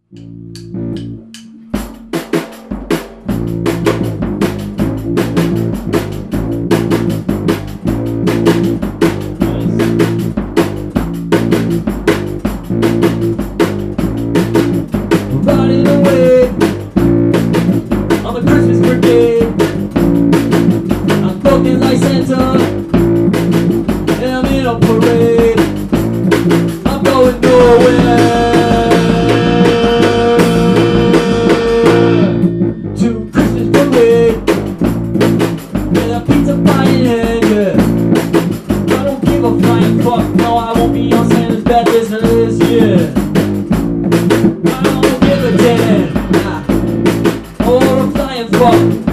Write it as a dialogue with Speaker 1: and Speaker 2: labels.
Speaker 1: Running away on the Christmas brigade. I'm looking like Santa, and I'm in a parade. I'm going nowhere. To Christmas parade, with a pizza pie in hand, yeah. I don't give a flying fuck, no, I won't be on Santa's bad business, yeah. I don't give a damn, nah. I want a flying fuck.